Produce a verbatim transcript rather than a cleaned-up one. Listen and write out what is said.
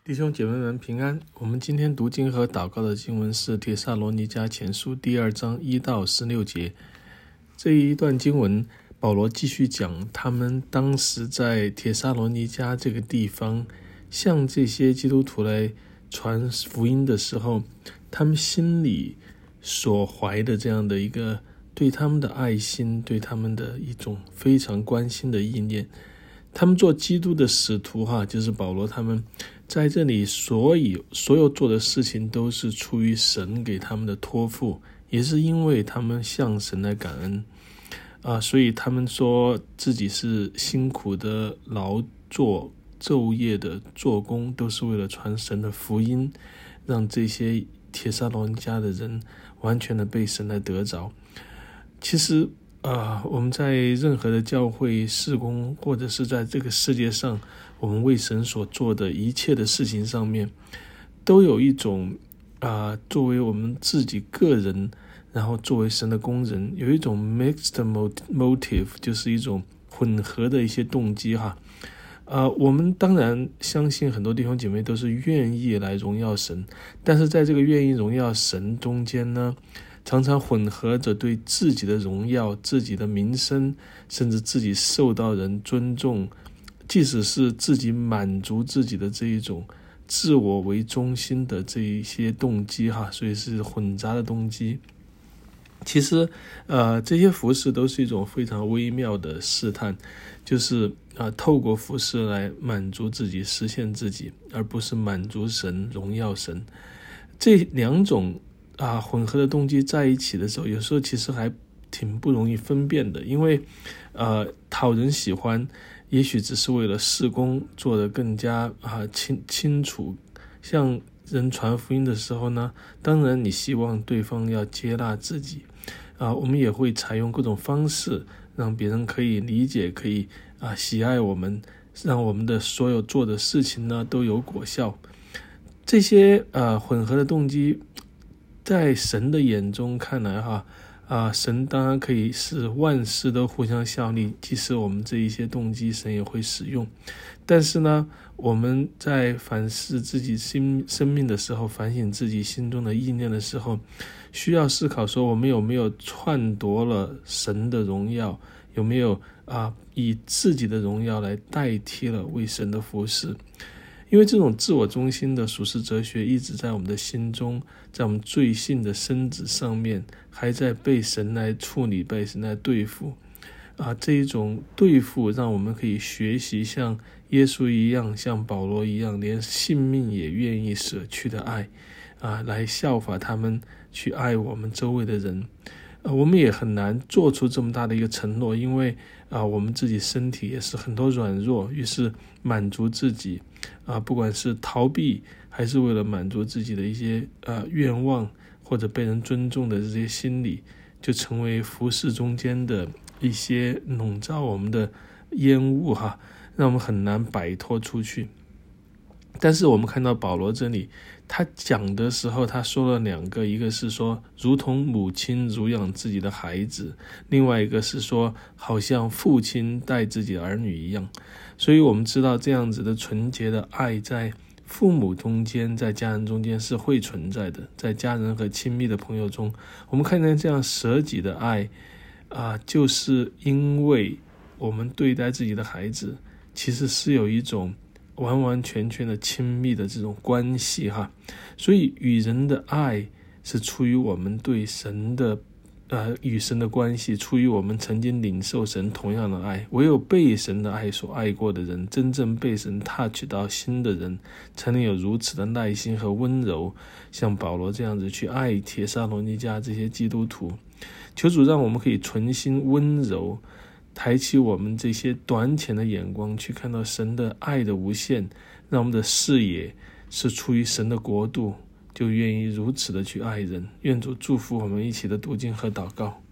弟兄姐妹们平安。我们今天读经和祷告的经文是帖撒罗尼迦前书第二章一到十六节。这一段经文，保罗继续讲他们当时在帖撒罗尼迦这个地方向这些基督徒来传福音的时候，他们心里所怀的这样的一个对他们的爱心，对他们的一种非常关心的意念。他们做基督的使徒哈，就是保罗他们在这里所以所有做的事情都是出于神给他们的托付，也是因为他们向神来感恩啊，所以他们说自己是辛苦的劳作，昼夜的做工，都是为了传神的福音，让这些帖撒罗尼迦的人完全的被神来得着。其实呃，我们在任何的教会事工，或者是在这个世界上我们为神所做的一切的事情上面，都有一种啊、呃，作为我们自己个人，然后作为神的工人，有一种 mixed motive， 就是一种混合的一些动机哈。呃，我们当然相信很多弟兄姐妹都是愿意来荣耀神，但是在这个愿意荣耀神中间呢，常常混合着对自己的荣耀、自己的名声，甚至自己受到人尊重，即使是自己满足自己的这一种自我为中心的这一些动机哈，所以是混杂的动机。其实呃，这些服事都是一种非常微妙的试探，就是呃，透过服事来满足自己、实现自己，而不是满足神、荣耀神。这两种啊，混合的动机在一起的时候，有时候其实还挺不容易分辨的，因为呃，讨人喜欢也许只是为了事工做得更加啊清清楚，向人传福音的时候呢，当然你希望对方要接纳自己啊，我们也会采用各种方式让别人可以理解，可以啊喜爱我们，让我们的所有做的事情呢都有果效。这些呃混合的动机在神的眼中看来哈啊，神当然可以使万事都互相效力，即使我们这一些动机神也会使用。但是呢，我们在反思自己心生命的时候，反省自己心中的意念的时候，需要思考说我们有没有篡夺了神的荣耀，有没有啊以自己的荣耀来代替了为神的服事。因为这种自我中心的属世哲学一直在我们的心中，在我们罪性的身子上面，还在被神来处理，被神来对付啊，这一种对付让我们可以学习像耶稣一样，像保罗一样，连性命也愿意舍去的爱啊，来效法他们去爱我们周围的人。呃，我们也很难做出这么大的一个承诺，因为啊，我们自己身体也是很多软弱，于是满足自己啊，不管是逃避还是为了满足自己的一些呃愿望，或者被人尊重的这些心理，就成为服事中间的一些笼罩我们的烟雾哈，让我们很难摆脱出去。但是我们看到保罗这里他讲的时候，他说了两个，一个是说如同母亲乳养自己的孩子，另外一个是说好像父亲待自己的儿女一样。所以我们知道这样子的纯洁的爱在父母中间，在家人中间是会存在的，在家人和亲密的朋友中，我们看见这样舍己的爱啊，就是因为我们对待自己的孩子其实是有一种完完全全的亲密的这种关系哈，所以与人的爱是出于我们对神的呃与神的关系，出于我们曾经领受神同样的爱。唯有被神的爱所爱过的人，真正被神 touch 到心的人，才能有如此的耐心和温柔，像保罗这样子去爱帖撒罗尼迦这些基督徒。求主让我们可以存心温柔，抬起我们这些短浅的眼光，去看到神的爱的无限，让我们的视野是出于神的国度，就愿意如此的去爱人。愿主祝福我们一起的读经和祷告。